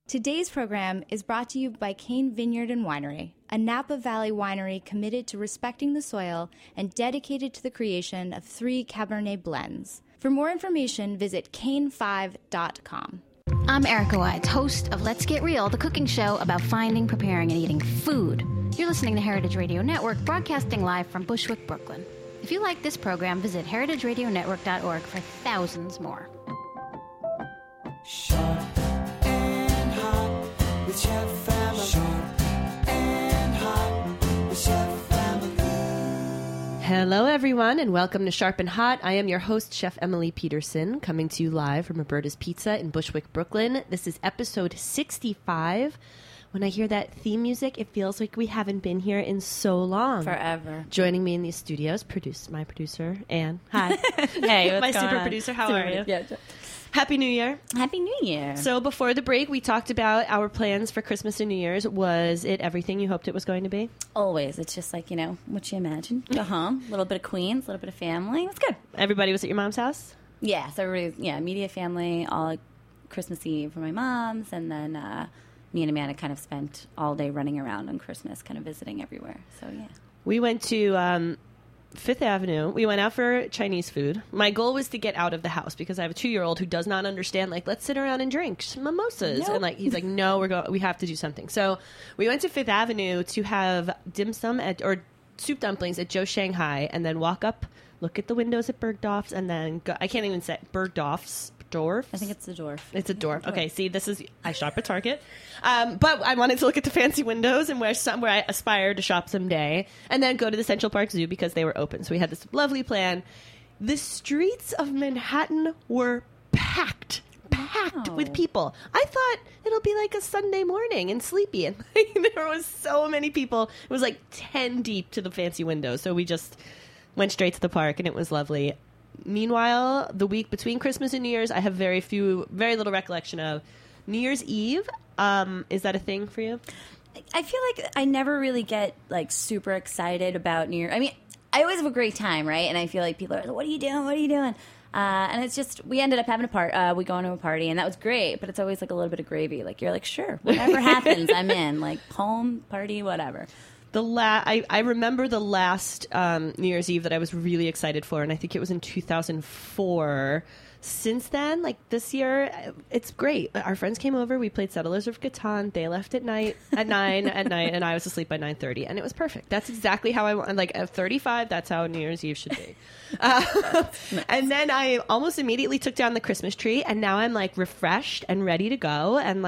Today's program is brought to you by Cane Vineyard and Winery, a Napa Valley winery committed to respecting the soil and dedicated to the creation of 3 Cabernet blends. For more information, visit cane5.com. I'm Erica Wides, host of Let's Get Real, the cooking show about finding, preparing, and eating food. You're listening to Heritage Radio Network, broadcasting live from Bushwick, Brooklyn. If you like this program, visit heritageradionetwork.org for thousands more. Sharp and hot with Chef Emily. Sharp and hot with Chef Emily. Hello, everyone, and welcome to Sharp and Hot. I am your host, Chef Emily Peterson, coming to you live from Roberta's Pizza in Bushwick, Brooklyn. This is episode 65. When I hear that theme music, it feels like we haven't been here in so long. Forever. Joining me in these studios, my producer, Anne. Hi. Hey, what's my going super on? producer. How are you? Yeah. Happy New Year. Happy New Year. So before the break, we talked about our plans for Christmas and New Year's. Was it everything you hoped it was going to be? Always. It's just like, what you imagine. Go home, a little bit of Queens, a little bit of family. It was good. Everybody was at your mom's house? Yeah, so everybody, immediate family, all Christmas Eve for my mom's, and then me and Amanda kind of spent all day running around on Christmas, kind of visiting everywhere. So, yeah. We went to Fifth Avenue. We went out for Chinese food. My goal was to get out of the house because I have a 2-year-old who does not understand, let's sit around and drink mimosas. Nope. And he's like, no, we have to do something. So we went to Fifth Avenue to have dim sum or soup dumplings at Joe Shanghai, and then walk up, look at the windows at Bergdorf's, and then go. I can't even say Bergdorf's. Dorf? I think it's the Dorf. It's a Dorf. Okay, see, I shop at Target. But I wanted to look at the fancy windows and where I aspire to shop someday, and then go to the Central Park Zoo because they were open. So we had this lovely plan. The streets of Manhattan were packed with people. I thought it'll be like a Sunday morning and sleepy, and there was so many people. It was like 10 deep to the fancy windows. So we just went straight to the park, and it was lovely. Meanwhile, the week between Christmas and New Year's, I have very little recollection of. New Year's Eve, is that a thing for you? I feel like I never really get super excited about New Year. I mean, I always have a great time, right? And I feel like people are like, "What are you doing? What are you doing?" And it's just we ended up having we go to a party, and that was great. But it's always a little bit of gravy. You're like, sure, whatever happens, I'm in. Home party, whatever. I remember the last New Year's Eve that I was really excited for, and I think it was in 2004. Since then, this year, it's great. Our friends came over. We played Settlers of Catan. They left at 9 at night, and I was asleep by 9:30, and it was perfect. That's exactly how I want. At 35, that's how New Year's Eve should be. Nice. And then I almost immediately took down the Christmas tree, and now I'm refreshed and ready to go, and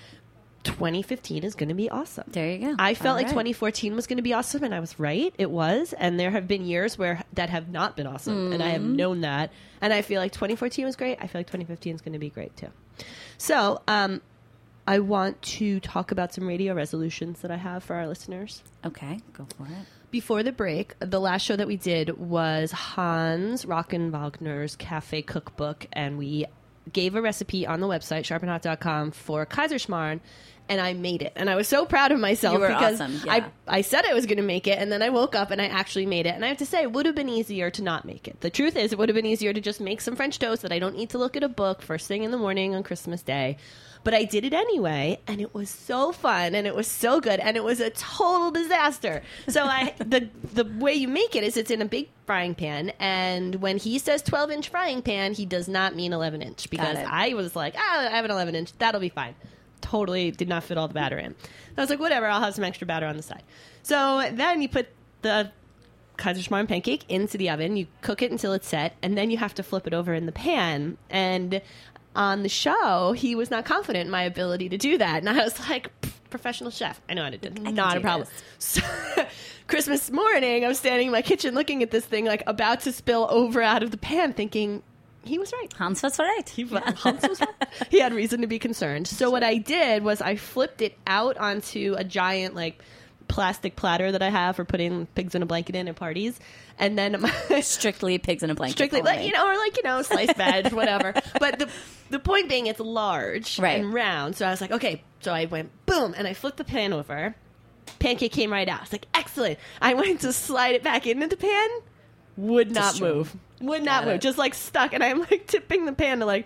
2015 is going to be awesome. There you go. I felt All right. 2014 was going to be awesome, and I was right. It was. And there have been years that have not been awesome, and I have known that. And I feel like 2014 was great. I feel like 2015 is going to be great, too. So I want to talk about some radio resolutions that I have for our listeners. Okay, go for it. Before the break, the last show that we did was Hans Rockenwagner's Cafe Cookbook, and we gave a recipe on the website, sharpandhot.com, for Kaiserschmarrn, and I made it. And I was so proud of myself You were because awesome. Yeah. I said I was going to make it, and then I woke up and I actually made it. And I have to say, it would have been easier to not make it. The truth is, it would have been easier to just make some French toast that I don't need to look at a book first thing in the morning on Christmas Day. But I did it anyway, and it was so fun, and it was so good, and it was a total disaster. So the way you make it is it's in a big frying pan, and when he says 12-inch frying pan, he does not mean 11-inch, because I was like, I have an 11-inch, that'll be fine. Totally did not fit all the batter in. I was like, whatever, I'll have some extra batter on the side. So then you put the Kaiserschmarrn pancake into the oven, you cook it until it's set, and then you have to flip it over in the pan, and on the show, he was not confident in my ability to do that. And I was like, professional chef. I know how to do it. Not a problem. So, Christmas morning, I'm standing in my kitchen looking at this thing, about to spill over out of the pan, thinking, he was right. Hans was right. Hans was right. He had reason to be concerned. So what I did was I flipped it out onto a giant, plastic platter that I have for putting pigs in a blanket in at parties. And then strictly pigs in a blanket. Strictly, sliced veg, whatever. But the point being, it's large and round. So I was like, okay. So I went boom, and I flipped the pan over. Pancake came right out. I was like, excellent. I went to slide it back into the pan. Would not move. Would not move. Just stuck. And I'm tipping the pan to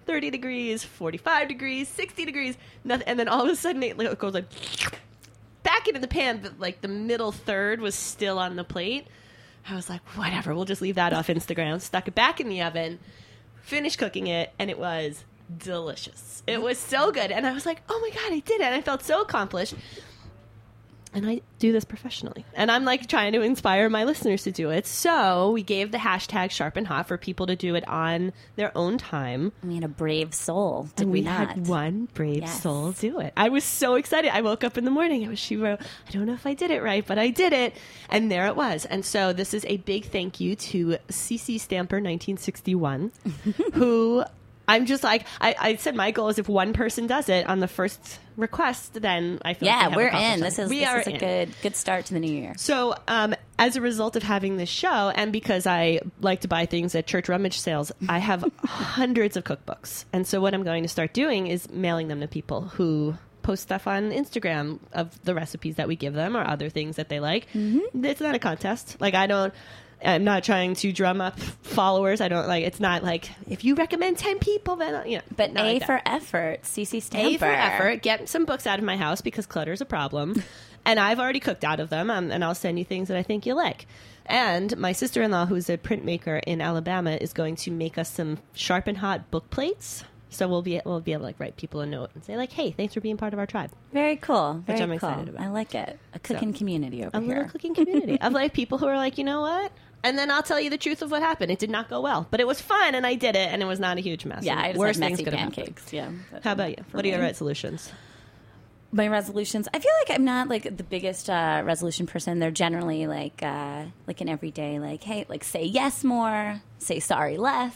30 degrees, 45 degrees, 60 degrees, nothing. And then all of a sudden it goes like back into the pan, but like the middle third was still on the plate. I was like, whatever, we'll just leave that off Instagram. Stuck it back in the oven, finished cooking it, and it was delicious. It was so good. And I was like, oh my God, I did it. And I felt so accomplished. And I do this professionally. And I'm like trying to inspire my listeners to do it. So we gave the hashtag Sharp and Hot for people to do it on their own time. We had a brave soul, did and we we not? had one brave soul do it. I was so excited. I woke up in the morning. She wrote, I don't know if I did it right, but I did it. And there it was. And so this is a big thank you to CC Stamper 1961, who... I'm just like, I said my goal is if one person does it on the first request, then I feel like we have we're accomplished in. something. This is a good start to the new year. So as a result of having this show, and because I like to buy things at church rummage sales, I have hundreds of cookbooks. And so what I'm going to start doing is mailing them to people who post stuff on Instagram of the recipes that we give them or other things that they like. Mm-hmm. It's not a contest. Like I'm not trying to drum up followers. I don't like. It's not like if you recommend 10 people, then But not A like for that. effort, CC Stamper. A for effort. Get some books out of my house because clutter's a problem, and I've already cooked out of them. And I'll send you things that I think you'll like. And my sister-in-law, who's a printmaker in Alabama, is going to make us some Sharp and Hot book plates. So we'll be able to like write people a note and say like, "Hey, thanks for being part of our tribe." Very cool. Very I'm cool. excited about. I like it. A cooking community over A here. little cooking community of like people who are like, you know what? And then I'll tell you the truth of what happened. It did not go well, but it was fun, and I did it, and it was not a huge mess. Yeah, And I just worse had things messy could have pancakes. Yeah. How about you? For What are your me. resolutions? My resolutions, I feel like I'm not like the biggest resolution person. They're generally like an everyday, like, hey, like say yes more, say sorry less.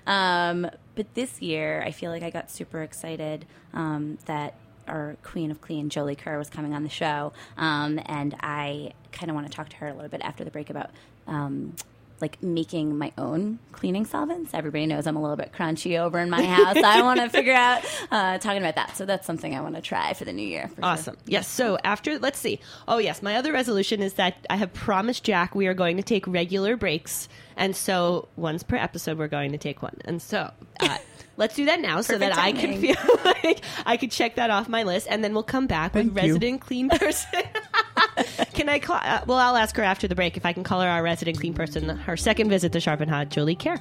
But this year, I feel like I got super excited that our Queen of Clean, Jolie Kerr, was coming on the show, and I kind of want to talk to her a little bit after the break about like making my own cleaning solvents. Everybody knows I'm a little bit crunchy over in my house. I want to figure out talking about that. So that's something I want to try for the new year. For Awesome. Sure. Yes. So let's see. Oh, yes. My other resolution is that I have promised Jack we are going to take regular breaks. And so once per episode, we're going to take one. And so let's do that now so that I can timing. feel like I could check that off my list. And then we'll come back with Thank you. resident clean person. Can I call? Well, I'll ask her after the break if I can call her our resident clean person. Her second visit to Sharp and Hot, Jolie Kerr.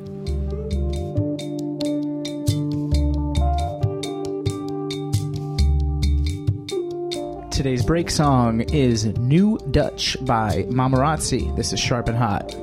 Today's break song is New Dutch by Mamarazzi. This is Sharp and Hot.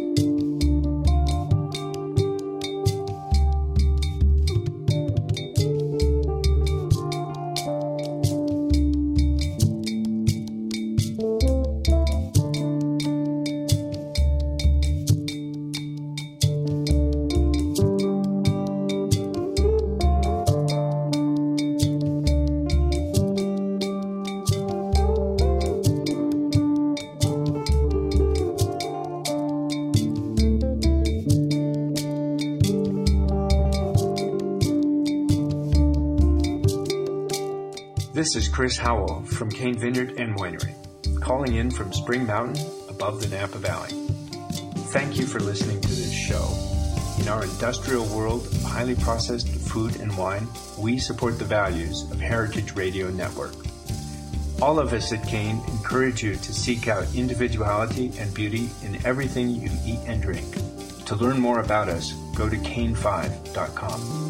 This is Chris Howell from Cane Vineyard and Winery, calling in from Spring Mountain above the Napa Valley. Thank you for listening to this show. In our industrial world of highly processed food and wine, we support the values of Heritage Radio Network. All of us at Cane encourage you to seek out individuality and beauty in everything you eat and drink. To learn more about us, go to cane5.com.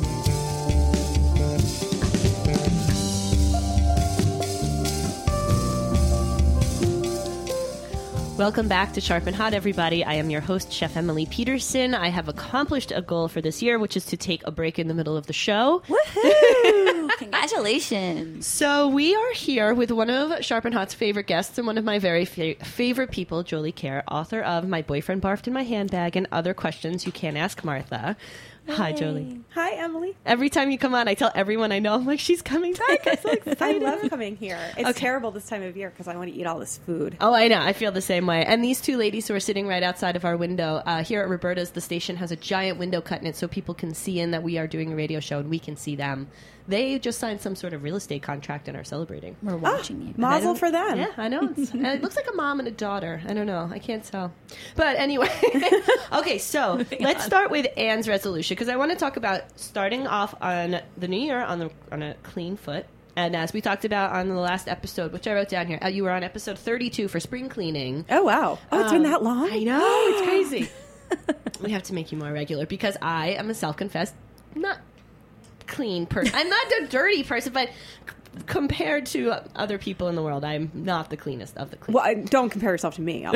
Welcome back to Sharp and Hot, everybody. I am your host, Chef Emily Peterson. I have accomplished a goal for this year, which is to take a break in the middle of the show. Woohoo! Congratulations. So we are here with one of Sharp and Hot's favorite guests and one of my very favorite people, Jolie Kerr, author of My Boyfriend Barfed in My Handbag and Other Questions You Can't Ask Martha. Hi, Jolie. Hi, Emily. Every time you come on, I tell everyone I know, I'm like, she's coming back. I'm so I excited. love coming here. It's terrible this time of year because I want to eat all this food. Oh, I know. I feel the same way. And these two ladies who are sitting right outside of our window, here at Roberta's, the station has a giant window cut in it so people can see in that we are doing a radio show and we can see them. They just signed some sort of real estate contract and are celebrating. We're watching you. Mazel for them. Yeah, I know. And it looks like a mom and a daughter. I don't know. I can't tell. But anyway, okay, so let's start with Anne's resolution, because I want to talk about starting off on the new year on a clean foot. And as we talked about on the last episode, which I wrote down here, you were on episode 32 for spring cleaning. Oh, wow. Oh, it's been that long? I know. It's crazy. We have to make you more regular, because I am a self-confessed not clean person. I'm not a dirty person, but compared to other people in the world, I'm not the cleanest of the clean. Well, don't compare yourself to me.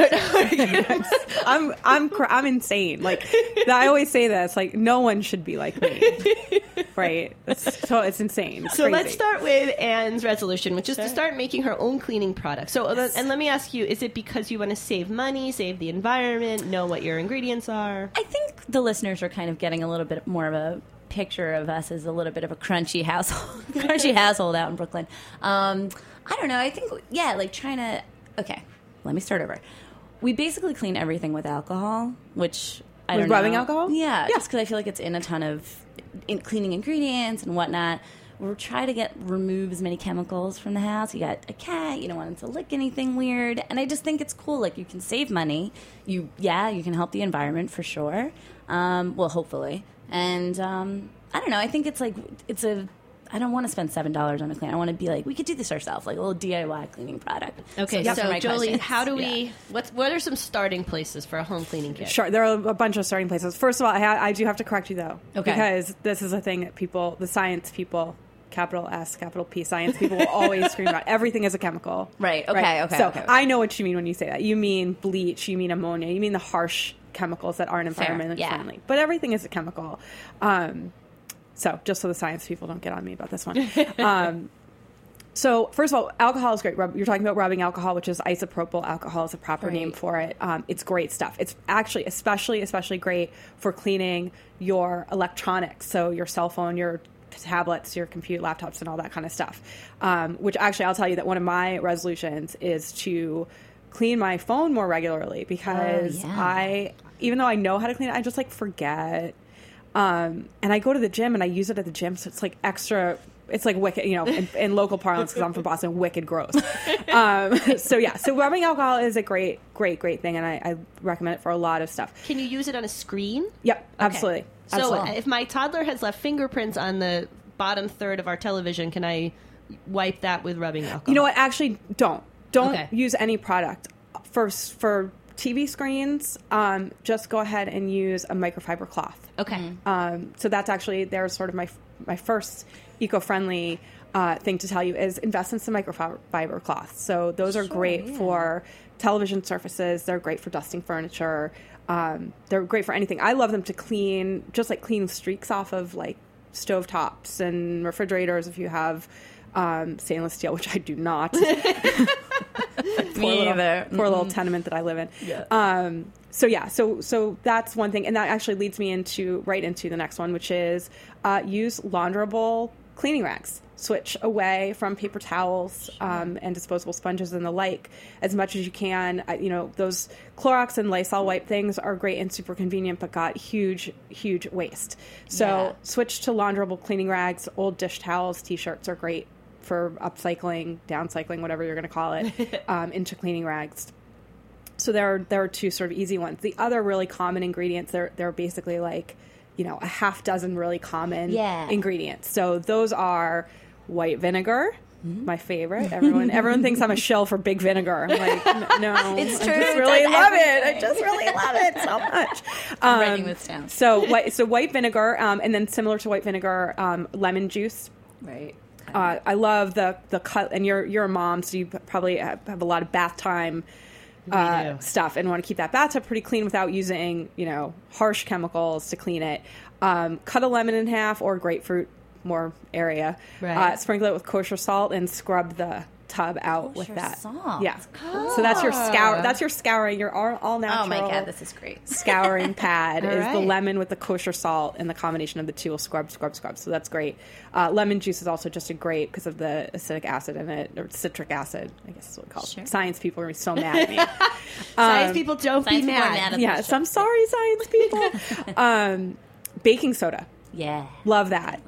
I'm insane. Like, I always say this. Like, no one should be like me. Right? It's insane. It's so crazy. let's start with Anne's resolution, which is to start making her own cleaning products. So, and let me ask you, is it because you want to save money, save the environment, know what your ingredients are? I think the listeners are kind of getting a little bit more of a picture of us as a little bit of a crunchy household out in Brooklyn. I don't know. I think, like trying to... Okay, let me start over. We basically clean everything with alcohol, which I don't know. Rubbing alcohol? Yeah, just because I feel like it's in a ton of cleaning ingredients and whatnot. We're trying to remove as many chemicals from the house. You got a cat. You don't want it to lick anything weird. And I just think it's cool. Like, you can save money. You can help the environment for sure. Well, hopefully. And I don't know. I think it's like I don't want to spend $7 on a clean. I want to be like, we could do this ourselves, like a little DIY cleaning product. Okay, so so Jolie, questions. how do we? What are some starting places for a home cleaning kit? Sure, there are a bunch of starting places. First of all, I do have to correct you, though. Okay. Because this is a thing that the science people, capital S, capital P, science people will always scream about. Everything is a chemical. Right, okay. So okay. I know what you mean when you say that. You mean bleach, you mean ammonia, you mean the harsh chemicals that aren't environmentally friendly. But everything is a chemical. So just so the science people don't get on me about this one. So first of all, alcohol is great. You're talking about rubbing alcohol, which is isopropyl alcohol is a proper name for it. It's great stuff. It's actually especially great for cleaning your electronics. So your cell phone, your tablets, your computer, laptops, and all that kind of stuff. Which actually, I'll tell you that one of my resolutions is to clean my phone more regularly, because even though I know how to clean it, I just like forget. And I go to the gym and I use it at the gym, so it's like extra. It's like wicked, in local parlance, because I'm from Boston, wicked gross. So rubbing alcohol is a great thing, and I recommend it for a lot of stuff. Can you use it on a screen? Yep, absolutely. So Absolutely. if my toddler has left fingerprints on the bottom third of our television, can I wipe that with rubbing alcohol? You know what? Actually, don't Okay. use any product for TV screens. Just go ahead and use a microfiber cloth. Okay. So that's actually, there's sort of my first eco-friendly thing to tell you is invest in some microfiber cloths. So those are great for television surfaces. They're great for dusting furniture. They're great for anything. I love them to clean streaks off of like stovetops and refrigerators if you have stainless steel, which I do not. Poor little tenement that I live in. Yeah. So that's one thing, and that actually leads me right into the next one, which is use launderable cleaning rags. Switch away from paper towels and disposable sponges and the like as much as you can. Those Clorox and Lysol wipe things are great and super convenient, but got huge waste. So switch to launderable cleaning rags. Old dish towels, T-shirts are great for upcycling, downcycling, whatever you're going to call it, into cleaning rags. So there are two sort of easy ones. The other really common ingredients, they're basically like, a half dozen really common ingredients. So those are white vinegar, my favorite. Everyone thinks I'm a shill for big vinegar. I'm like, no, It's true. I just really love it. I just really love it so much. I'm writing this down. So white vinegar, and then similar to white vinegar, lemon juice. Right. I love the cut, and you're a mom, so you probably have a lot of bath time stuff, and want to keep that bathtub pretty clean without using harsh chemicals to clean it. Cut a lemon in half, or grapefruit, more area. Right. Sprinkle it with kosher salt and scrub the tub out with that. Salt. Yeah. Cool. So that's your scour. That's your scouring. Your all natural. Oh my God, this is great. Scouring pad is right. the lemon with the kosher salt, and the combination of the two will scrub. So that's great. Lemon juice is also just a great because of the acidic acid in it, or citric acid, I guess is what we call it. Science people are going to be so mad at me. Science people don't be mad. Yes, I'm sorry, science people. Baking soda. Yeah. Love that.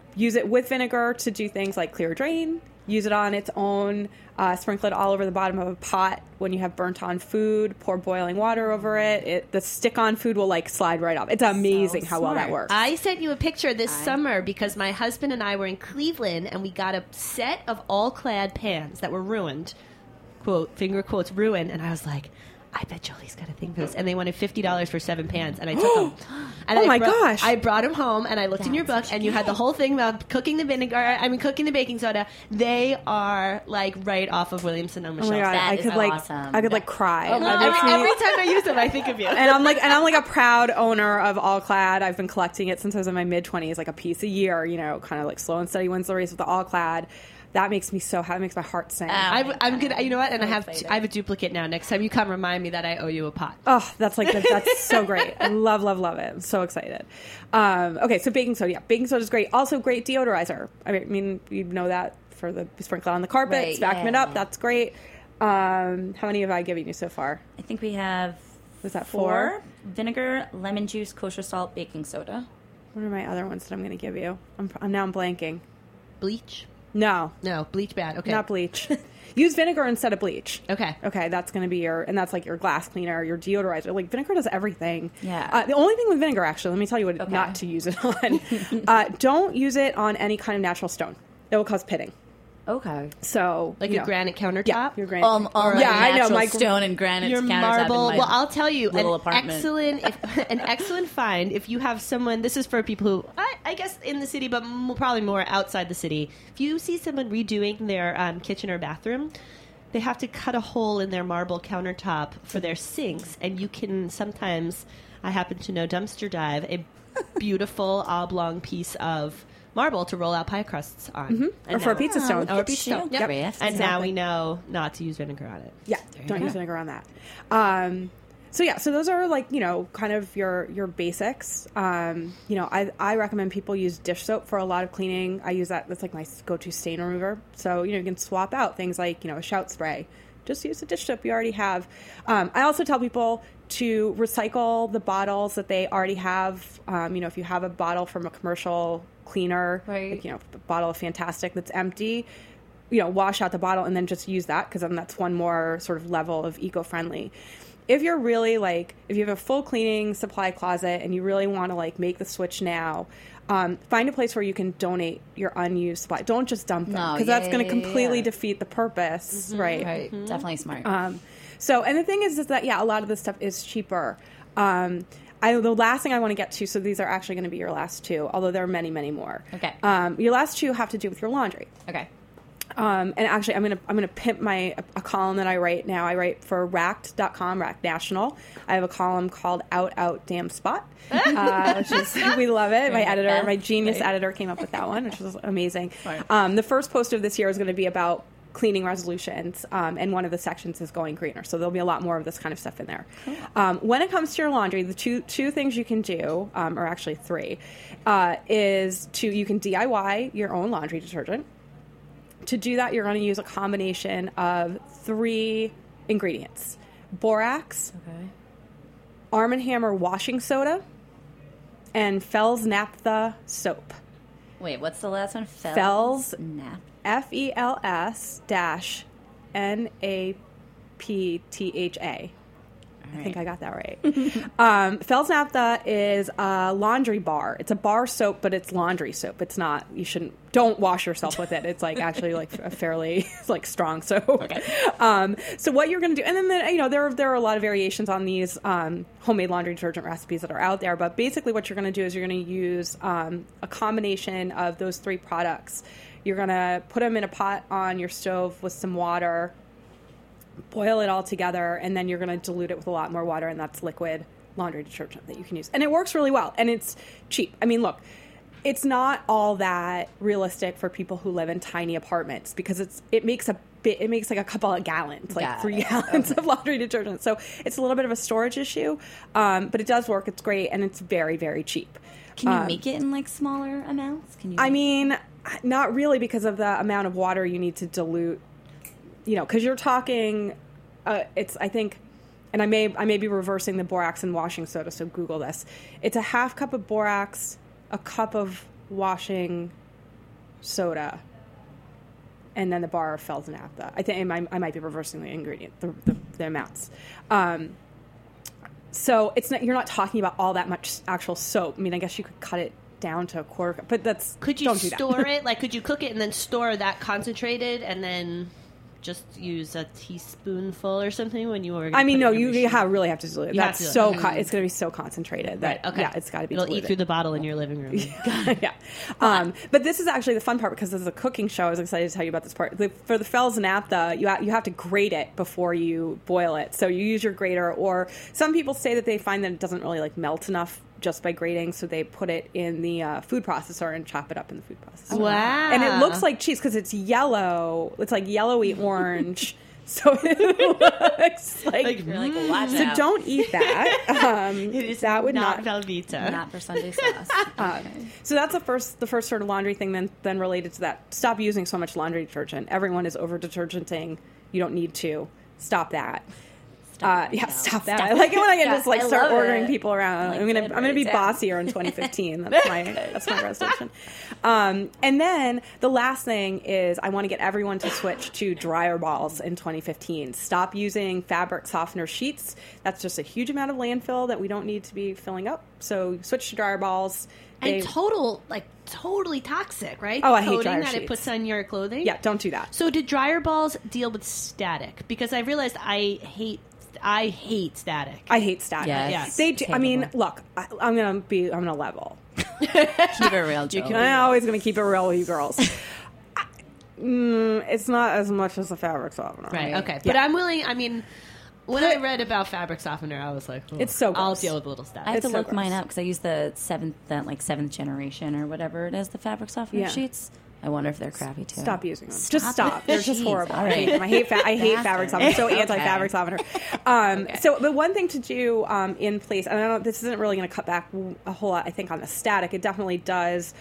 Use it with vinegar to do things like clear drain. Use it on its own. Sprinkle it all over the bottom of a pot when you have burnt on food. Pour boiling water over it. The stick-on food will like slide right off. It's amazing how well that works. I sent you a picture this summer because my husband and I were in Cleveland and we got a set of all-clad pans that were ruined. Quote, finger quotes, ruined. And I was like, I bet Jolie's got a thing for this. And they wanted $50 for 7 pans. And I took them. And oh, my gosh. I brought them home, and I looked in your book, and you had the whole thing about cooking the cooking the baking soda. They are, like, right off of Williams-Sonoma shelves. Oh, my God. That is awesome. I could, like, cry. Every time I use them, I think of you. And I'm like a proud owner of All Clad. I've been collecting it since I was in my mid-20s, like a piece a year, you know, kind of like slow and steady wins the race with the All Clad. That makes me so happy. It makes my heart sing. I'm good. You know what? And I have a duplicate now. Next time you come, remind me that I owe you a pot. Oh, that's so great. I love it. I'm so excited. Okay, so baking soda. Yeah, baking soda is great. Also, great deodorizer. I mean, you know that for the sprinkle on the carpet, vacuum it up. That's great. How many have I given you so far? I think we have. Was that 4? Vinegar, lemon juice, kosher salt, baking soda. What are my other ones that I'm going to give you? I'm blanking. Bleach. No, bleach bad. Okay, not bleach. Use vinegar instead of bleach. Okay, that's going to be and that's like your glass cleaner, your deodorizer. Like vinegar does everything. Yeah. The only thing with vinegar, actually, let me tell you what not to use it on. Don't use it on any kind of natural stone. It will cause pitting. Okay. So like a granite countertop. Yeah, your granite. I know my stone and granite. Your marble. Well, I'll tell you, an excellent find. If you have someone, this is for people who I guess in the city, but probably more outside the city. If you see someone redoing their kitchen or bathroom, they have to cut a hole in their marble countertop for their sinks, and you can sometimes. I happen to know dumpster dive a beautiful oblong piece of marble to roll out pie crusts on. Or for a pizza stone. Or a pizza stone. Yep. And now we know not to use vinegar on it. Yeah, don't use vinegar on that. So those are like, you know, kind of your basics. You know, I recommend people use dish soap for a lot of cleaning. I use that. That's like my go-to stain remover. So, you know, you can swap out things like, you know, a shout spray. Just use the dish soap you already have. I also tell people to recycle the bottles that they already have. You know, if you have a bottle from a commercial cleaner, like, you know, a bottle of Fantastic that's empty, you know, wash out the bottle and then just use that, because then that's one more sort of level of eco-friendly. If you're really like, if you have a full cleaning supply closet and you really want to like make the switch now, find a place where you can donate your unused supply. Don't just dump them, because that's going to completely defeat the purpose, right? Right, definitely smart. So, and the thing is that, yeah, a lot of this stuff is cheaper. The last thing I want to get to, so these are actually going to be your last two, although there are many, many more. Okay. Your last two have to do with your laundry. Okay. And actually, I'm gonna pimp a column that I write now. I write for Racked.com, Racked National. I have a column called Out Damn Spot, which is we love it. My editor, my genius editor, came up with that one, which was amazing. The first post of this year is going to be about cleaning resolutions, and one of the sections is going greener. So there'll be a lot more of this kind of stuff in there. When it comes to your laundry, the two things you can do, or actually 3, is you can DIY your own laundry detergent. To do that, you're going to use a combination of 3 ingredients: borax, Arm & Hammer washing soda, and Fels Naphtha soap. Wait, what's the last one? Fels Naphtha. FELS-NAPTHA. I think I got that right. Fels Naphtha is a laundry bar. It's a bar soap, but it's laundry soap. It's not. Don't wash yourself with it. It's like actually like a fairly like strong soap. Okay. So what you're going to do, and then you know there are a lot of variations on these homemade laundry detergent recipes that are out there. But basically, what you're going to do is you're going to use a combination of those 3 products. You're going to put them in a pot on your stove with some water. Boil it all together, and then you're going to dilute it with a lot more water, and that's liquid laundry detergent that you can use. And it works really well, and it's cheap. I mean, look, it's not all that realistic for people who live in tiny apartments, because it makes like a couple of gallons, like 3 gallons of laundry detergent. So it's a little bit of a storage issue, but it does work. It's great, and it's very, very cheap. Can you make it in like smaller amounts? I mean, not really, because of the amount of water you need to dilute. You know, because you're talking, I think, and I may be reversing the borax and washing soda, so Google this. It's a half cup of borax, a cup of washing soda, and then the bar of Fells naphtha. I think I might be reversing the ingredient, the amounts. So you're not talking about all that much actual soap. I mean, I guess you could cut it down to a quarter, but could you don't do store that. it? Like, could you cook it and then store that concentrated and then just use a teaspoonful or something when you were? I mean, no, you really have to do it. That's it's going to be so concentrated that it's got to be. It'll eat through the bottle in your living room. Yeah. But this is actually the fun part because this is a cooking show. I was excited to tell you about this part. For the Fells naphtha, you have to grate it before you boil it. So you use your grater, or some people say that they find that it doesn't really like melt enough just by grating, so they put it in the food processor and chop it up in the food processor. Wow. And it looks like cheese because it's yellow. It's like yellowy orange. So it looks like You're like, watch so out. don't eat that. It is that would not not Velveeta. Not for Sunday sauce. So that's the first sort of laundry thing. Then related to that, stop using so much laundry detergent. Everyone is over detergenting. You don't need to. Stop that. Stop that. I like it when I can just like start ordering people around. I'm gonna be bossier in 2015. That's my resolution. And then the last thing is I want to get everyone to switch to dryer balls in 2015. Stop using fabric softener sheets. That's just a huge amount of landfill that we don't need to be filling up. So switch to dryer balls. And totally toxic, right? Oh, The I hate coating dryer that it sheets. puts on your clothing. Yeah, don't do that. So, did dryer balls deal with static? Because I realized I hate static. I hate static. Yes. They do. I mean, look, I'm gonna level. Keep it real, Joe. I'm always gonna keep it real with you girls. It's not as much as a fabric softener. Right. Okay. But I'm willing. I mean, when I read about fabric softener, I was like, It's so I'll gross. deal with a little static. I have It's to so look mine gross. up because I use the seventh generation or whatever it is, the fabric softener Yeah. sheets. I wonder if they're crappy too. Stop using them. Just stop. it. They're just Jeez. horrible. All right. I hate fabric softener. I'm so Okay. anti-fabric softener. So the one thing to do in place, and I don't know, this isn't really going to cut back a whole lot, I think, on the static. It definitely does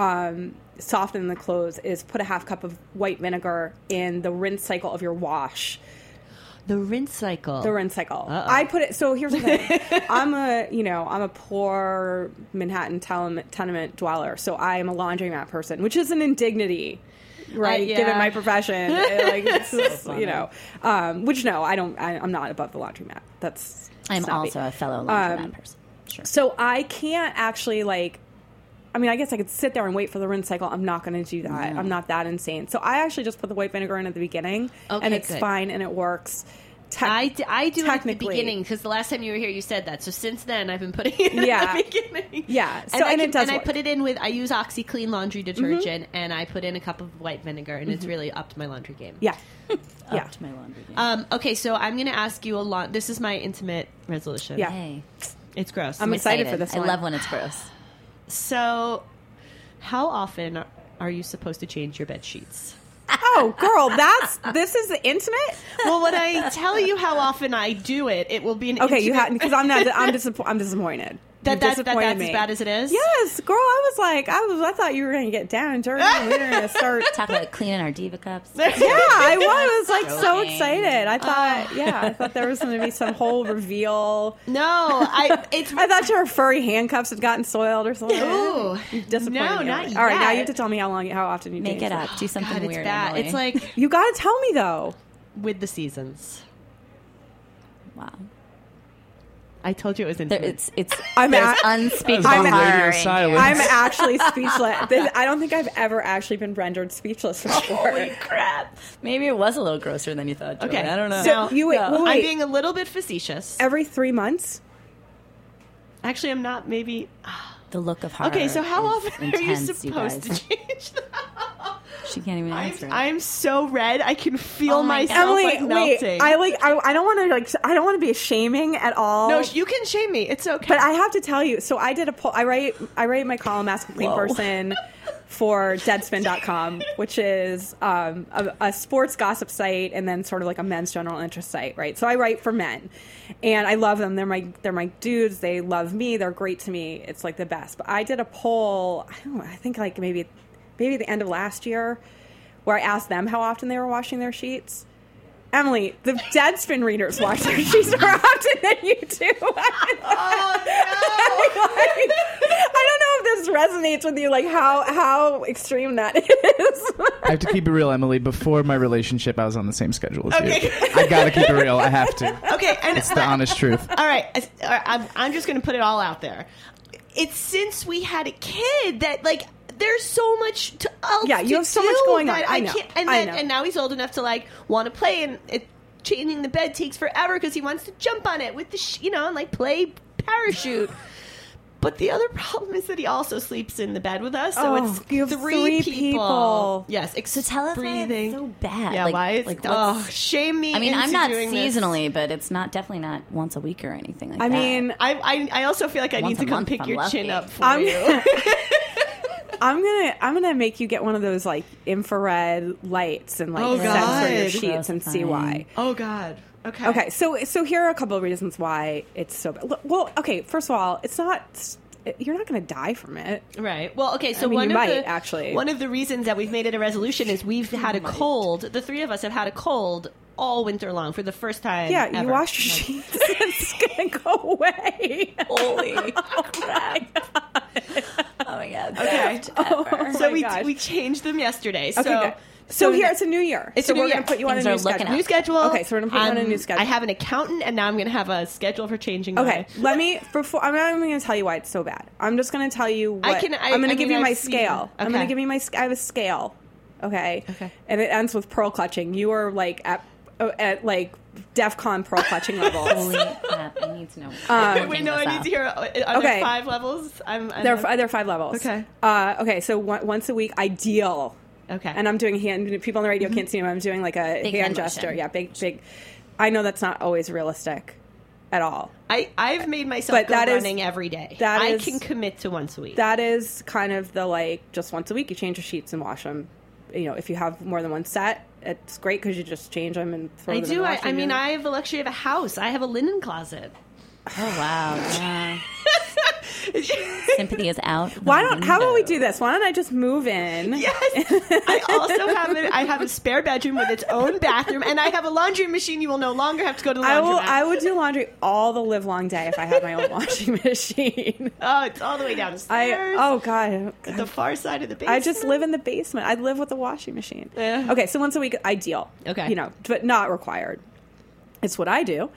soften the clothes, is put a half cup of white vinegar in the rinse cycle of your wash. The rinse cycle. The rinse cycle. Uh-oh. I put it. So here's the thing. I'm a poor Manhattan tenement dweller. So I am a laundromat person, which is an indignity, right? Yeah. Given my profession, it's just, which no, I don't. I'm not above the laundromat. That's. I'm snobby. also a fellow laundromat person. Sure. So I can't actually I mean, I guess I could sit there and wait for the rinse cycle. I'm not going to do that. I'm not that insane. So I actually just put the white vinegar in at the beginning, and it's good. fine and it works. I do it at the technically. beginning because the last time you were here, you said that. So since then, I've been putting it at the beginning. Yeah. So, and it does I work. put it in with. I use OxyClean laundry detergent, and I put in a cup of white vinegar, and it's really upped my laundry game. Yeah. Yeah. Up to my laundry game. Okay, so I'm going to ask you a lot. This is my intimate resolution. Yeah. Hey, It's gross. I'm excited for this I one. love when it's gross. So, how often are you supposed to change your bed sheets? Oh, girl, this is intimate. Well, when I tell you how often I do it, it will be an Okay, you intimate- have because I'm disappointed. that's disappointed as me. bad as it is. Yes, girl. I thought you were going to get down and dirty. And we were going to start. Talk about cleaning our Diva cups. Yeah, I was like so Joking. excited. I thought there was going to be some whole reveal. No, I thought your furry handcuffs had gotten soiled or something. Ooh. You disappointed No, me. not All right, now yet. you have to tell me how often you Make change it them. up. Do something God, it's weird. bad. Emily. It's like You got to tell me though. with the seasons. wow. I told you it was There, intimate. it's I'm there's at- unspeakable I'm at radio horror. silence. I'm actually speechless. I don't think I've ever actually been rendered speechless before. Holy crap! Maybe it was a little grosser than you thought. Joey. Okay, I don't know. So you wait, No. wait. I'm being a little bit facetious. Every 3 months? Actually, I'm not. Maybe. The look of horror. Okay, so how is often are you intense, supposed to guys. change them? She can't even answer. it. I'm so red. I can feel Oh my myself Emily, like melting. wait. I don't want to I don't want to be shaming at all. No, you can shame me. It's okay. But I have to tell you. So I did a poll. I write my column Ask a Clean Whoa. Person for Deadspin.com, which is a sports gossip site and then sort of like a men's general interest site, right? So I write for men, and I love them. They're my dudes. They love me. They're great to me. It's like the best. But I did a poll. I think like maybe at the end of last year, where I asked them how often they were washing their sheets. Emily, the Deadspin readers wash their sheets more often than you do. oh no! I don't know if this just resonates with you, like how extreme that is. I have to keep it real, Emily. Before my relationship, I was on the same schedule as you. I gotta keep it real. I have to. Okay, and it's the honest truth. All right, I'm just going to put it all out there. It's since we had a kid that like there's so much else. Yeah, you have so much going on. I know. And now he's old enough to like want to play, and changing the bed takes forever because he wants to jump on it with the and like play parachute. But the other problem is that he also sleeps in the bed with us, so it's you have three people. Yes, So tell us why it's so bad. Yeah, why? Shame me. I mean, into I'm not doing seasonally, this. but it's definitely not once a week or anything like that. I mean, I also feel like I need to come pick your chin up for you. I'm gonna make you get one of those like infrared lights and like sensor your sheets and see why. Oh God. Okay. Okay. So here are a couple of reasons why it's so bad. Well, okay. First of all, it's not. You're not going to die from it, right? Well, okay. So one of the reasons that we've made it a resolution is we've had a cold. The three of us have had a cold all winter long for the first time. Yeah, ever. you wash your sheets. It's going to go away. Holy crap! Oh my God! Okay. So we changed them yesterday. So. So here, it's a new year. So we're going to put you on a new schedule. New schedule. Okay, so we're going to put you on a new schedule. I have an accountant, and now I'm going to have a schedule for changing. Okay, I'm not even going to tell you why it's so bad. I'm just going to tell you what. I'm going to give you my scale. Okay. I'm going to give you my. I have a scale. Okay. Okay. And it ends with pearl clutching. You are like at like DEFCON pearl clutching levels. Holy crap! I need to know. Wait, no, I need to hear. Are there 5 levels? There are 5 levels. Okay. Okay. So once a week, ideal. Okay. And I'm doing hand. People on the radio can't see me. I'm doing like a big hand gesture. motion. Yeah, big. I know that's not always realistic at all. I've made myself go running every day. I can commit to once a week. That is kind of the like just once a week. You change your sheets and wash them. If you have more than one set, it's great because you just change them and throw them in the washing machine. I have the luxury of a house. I have a linen closet. Oh wow! Yeah. Sympathy is out. How about we do this? Why don't I just move in? Yes. I also have a spare bedroom with its own bathroom, and I have a laundry machine. You will no longer have to go to the laundromat. I would do laundry all the live long day if I had my own washing machine. Oh, it's all the way downstairs. God. At the far side of the basement. I just live in the basement. I'd live with a washing machine. Yeah. Okay, so once a week, ideal. Okay. But not required. It's what I do.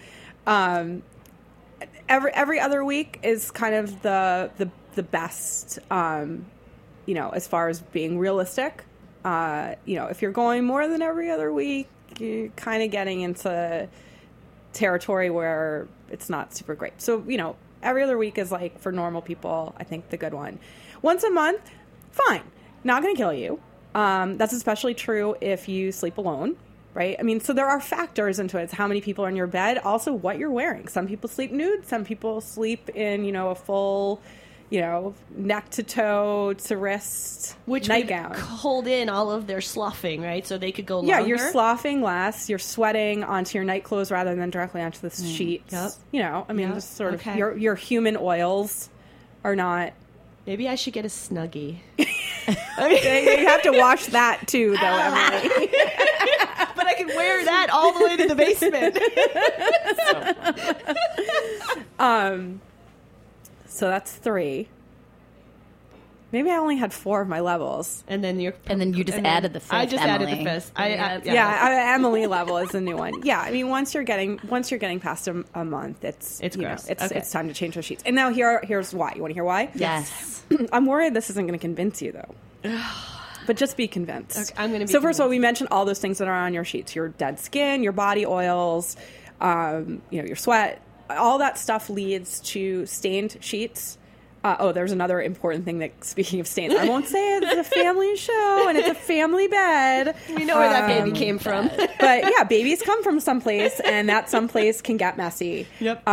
Every other week is kind of the best, as far as being realistic. If you're going more than every other week, you're kind of getting into territory where it's not super great. So, every other week is like, for normal people, I think the good one. Once a month, fine. Not going to kill you. That's especially true if you sleep alone. Right? I mean, so there are factors into it. It's how many people are in your bed. Also, what you're wearing. Some people sleep nude. Some people sleep in, a full, neck to toe to wrist nightgown. Would hold in all of their sloughing, right? So they could go longer. Yeah, you're sloughing less. You're sweating onto your night clothes rather than directly onto the sheets. Yep. Just sort of your human oils are not. Maybe I should get a Snuggie. You have to wash that too, though, Emily. But I can wear that all the way to the basement. So that's 3. Maybe I only had 4 of my levels. And then you just added the 5th. I just Emily. added the 5th. Emily level is the new one. Yeah, I mean once you're getting past a month, it's gross. It's time to change the sheets. And now here's why. You want to hear why? Yes. I'm worried this isn't going to convince you though. But just be convinced. Okay, I'm going to be. So first of all, we mentioned all those things that are on your sheets: your dead skin, your body oils, your sweat. All that stuff leads to stained sheets. There's another important thing that, speaking of stains, I won't say it's a family show and it's a family bed. We know where that baby came from. But yeah, babies come from someplace, and that someplace can get messy. Yep.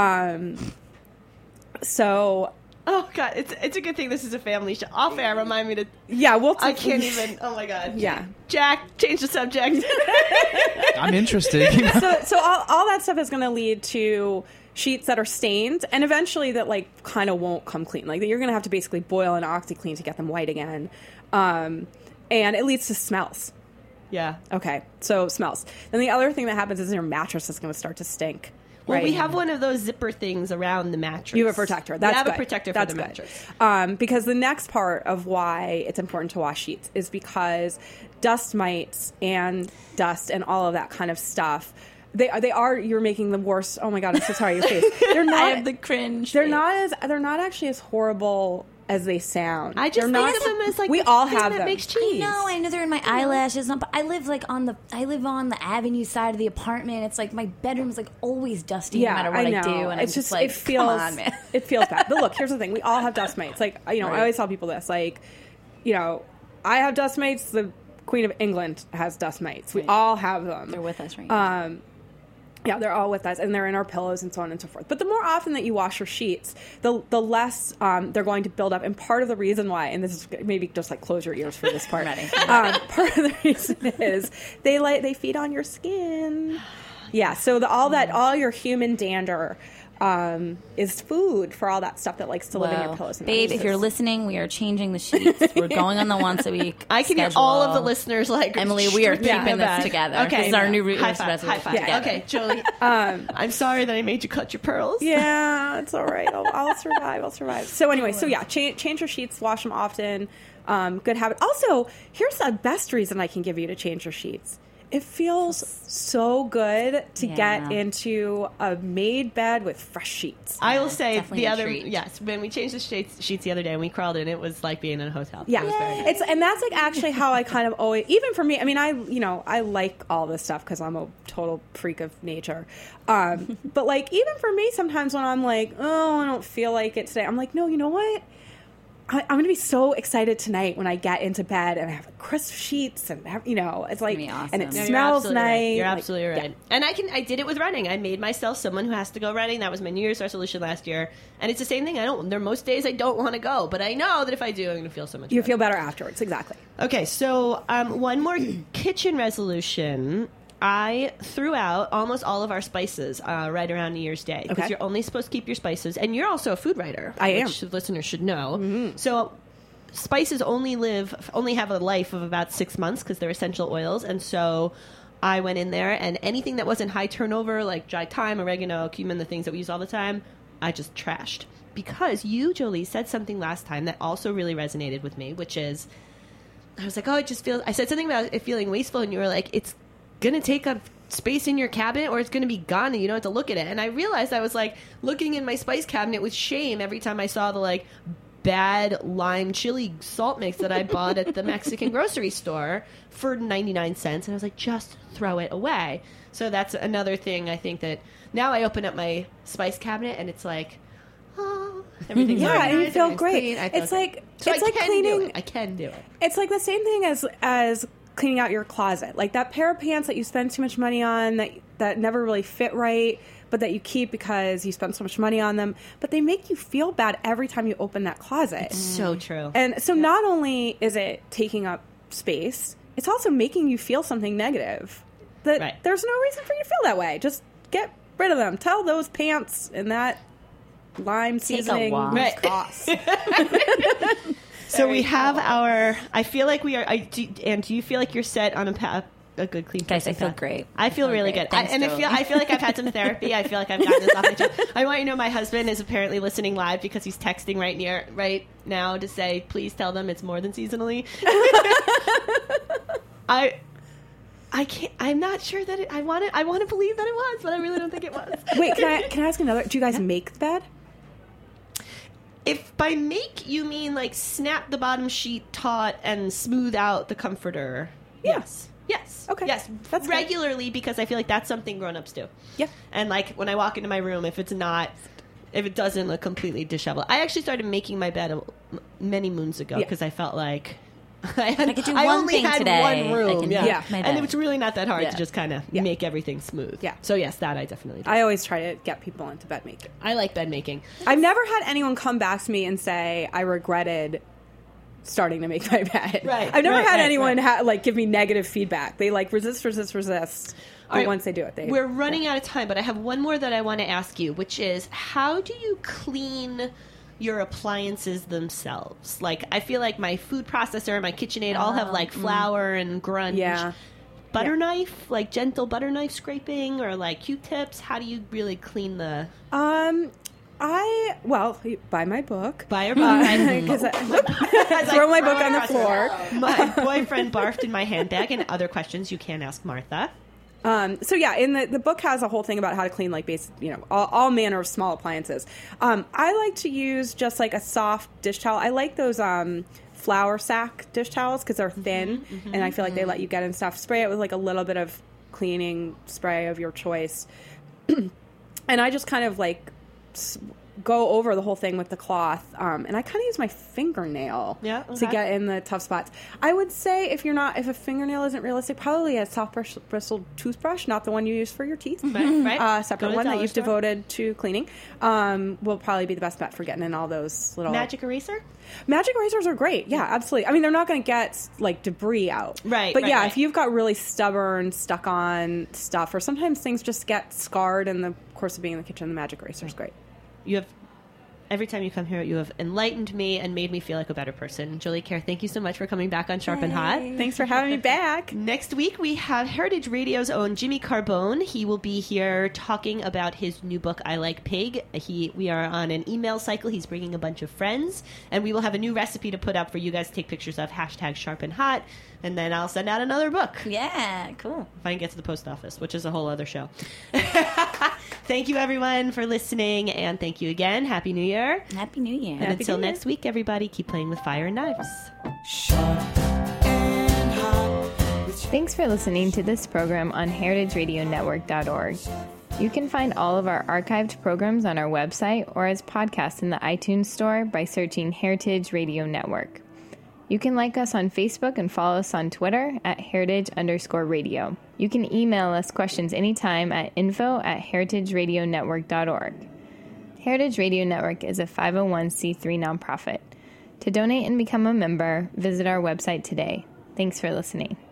So. Oh God, it's a good thing this is a family show. Off air, remind me to. Yeah, I can't even. Oh my God. Yeah. Jack, change the subject. I'm interested. So all that stuff is going to lead to sheets that are stained, and eventually that like kind of won't come clean. Like you're going to have to basically boil an OxyClean to get them white again, and it leads to smells. Yeah. Okay, so smells. Then the other thing that happens is your mattress is going to start to stink. Well, right? we have one of those zipper things around the mattress. You have a protector. That's we have good. a protector That's for the good. mattress. Because the next part of why it's important to wash sheets is because dust mites and dust and all of that kind of stuff. They are. You're making the worst. Oh my God! I'm so sorry. Your face. They're not. I have the cringe. They're not actually as horrible as they sound. I just think of them as like we the all thing have that them. makes cheese. I know they're in my eyelashes, but I live on the avenue side of the apartment. It's like my bedroom's like always dusty no matter what I do, and it's I'm just like, it feels, come on, man. It feels bad. But look, here's the thing: we all have dust mites. Like I always tell people this. Like, I have dust mites. The Queen of England has dust mites. We all have them. They're with us right now. Yeah, they're all with us, and they're in our pillows and so on and so forth. But the more often that you wash your sheets, the less they're going to build up. And part of the reason why, and this is maybe just like close your ears for this part. Part of the reason is they feed on your skin. Yeah, so all your human dander is food for all that stuff that likes to live in your pillows. And Babe, if you're listening, we are changing the sheets. We're going on the once a week. I can hear all of the listeners like, Emily, we are stripping keeping back. this together. Okay. This is our new High five. resolution. Yeah. Okay, Jolie. I'm sorry that I made you cut your pearls. Yeah, it's all right. I'll survive. So anyway, change your sheets, wash them often. Good habit. Also, here's the best reason I can give you to change your sheets. It feels so good to get into a made bed with fresh sheets. I will say treat. when we changed the sheets the other day and we crawled in, it was like being in a hotel. Yeah, and that's like actually how I kind of always, even for me. I mean, I like all this stuff because I'm a total freak of nature. But like even for me, sometimes when I'm like, oh, I don't feel like it today, I'm like, no, you know what? I'm going to be so excited tonight when I get into bed and I have crisp sheets and it's like, awesome. and it No, smells nice. Right. You're absolutely right. Yeah. And I did it with running. I made myself someone who has to go running. That was my New Year's resolution last year. And it's the same thing. There are most days I don't want to go, but I know that if I do, I'm going to feel so much better. You feel better afterwards. Exactly. Okay. So, one more kitchen resolution. I threw out almost all of our spices right around New Year's Day because you're only supposed to keep your spices, and you're also a food writer. I am. Which listeners should know. Mm-hmm. So spices only have a life of about 6 months because they're essential oils, and so I went in there and anything that wasn't high turnover, like dried thyme, oregano, cumin, the things that we use all the time, I just trashed. Because you, Jolie, said something last time that also really resonated with me, which is, I was like, I said something about it feeling wasteful, and you were like, it's going to take up space in your cabinet or it's going to be gone and you don't have to look at it. And I realized I was like looking in my spice cabinet with shame every time I saw the like bad lime chili salt mix that I bought at the Mexican grocery store for 99 cents. And I was like, just throw it away. So that's another thing. I think that now I open up my spice cabinet and it's like, oh, everything's and you feel Clean. great. It's like cleaning. I can do it. It's like the same thing as cleaning out your closet, like that pair of pants that you spend too much money on that never really fit right, but that you keep because you spent so much money on them, but they make you feel bad every time you open that closet. It's so true. And so not only is it taking up space, it's also making you feel something negative. That there's no reason for you to feel that way. Just get rid of them. Tell those pants and that lime seasoning sauce. So we have our. I feel like we are. And do you feel like you're set on a good clean? Guys, I feel great. I feel really good. Thanks, I feel like I've had some therapy. I feel like I've gotten this off my chest. I want you to know my husband is apparently listening live because he's texting right now to say, please tell them it's more than seasonally. I can't. I'm not sure that I want to believe that it was, but I really don't think it was. Wait, can I ask another? Do you guys make the bed? If by make you mean like snap the bottom sheet taut and smooth out the comforter, yes. Okay. Yes. That's regularly good. Because I feel like that's something grown-ups do. Yeah. And like when I walk into my room, if it doesn't look completely disheveled. I actually started making my bed many moons ago because I felt like I only had one room. And it was really not that hard to just kind of make everything smooth. Yeah. So yes, that I definitely do. I always try to get people into bed making. I like bed making. I've never had anyone come back to me and say I regretted starting to make my bed. Right. I've never had anyone give me negative feedback. They resist. But once they do it, we're running out of time, but I have one more that I want to ask you, which is how do you clean your appliances themselves? Like, I feel like my food processor and my KitchenAid all have like flour and grunge. Yeah. butter knife, like gentle butter knife scraping, or like Q-tips? How do you really clean the... Buy my book. Buy your book. I throw my book on the floor. My boyfriend barfed in my handbag, and other questions you can't ask Martha. So yeah, in the book has a whole thing about how to clean like all manner of small appliances. I like to use just like a soft dish towel. I like those flour sack dish towels because they're thin, and I feel like they let you get in stuff. Spray it with like a little bit of cleaning spray of your choice, and I just kind of like go over the whole thing with the cloth, and I kind of use my fingernail to get in the tough spots. I would say if a fingernail isn't realistic, probably a soft bristled toothbrush, not the one you use for your teeth, right? Separate one that you've devoted to cleaning, will probably be the best bet for getting in all those little... Magic eraser? Magic erasers are great. Yeah, absolutely. I mean, they're not going to get like debris out. Right. But if you've got really stubborn, stuck on stuff, or sometimes things just get scarred in the course of being in the kitchen, the magic eraser is great. Every time you come here, you have enlightened me and made me feel like a better person. Julie Kerr, thank you so much for coming back on Sharp and Hot. Thanks for having me back. Next week, we have Heritage Radio's own Jimmy Carbone. He will be here talking about his new book, I Like Pig. We are on an email cycle. He's bringing a bunch of friends, and we will have a new recipe to put up for you guys to take pictures of, #Sharp and Hot, and then I'll send out another book. Yeah, cool. If I can get to the post office, which is a whole other show. Thank you, everyone, for listening, and thank you again. Happy New Year. Happy New Year. And until next week, everybody, keep playing with fire and knives. Thanks for listening to this program on heritageradionetwork.org. You can find all of our archived programs on our website or as podcasts in the iTunes Store by searching Heritage Radio Network. You can like us on Facebook and follow us on Twitter at @heritage_radio. You can email us questions anytime at info@heritageradionetwork.org. Heritage Radio Network is a 501c3 nonprofit. To donate and become a member, visit our website today. Thanks for listening.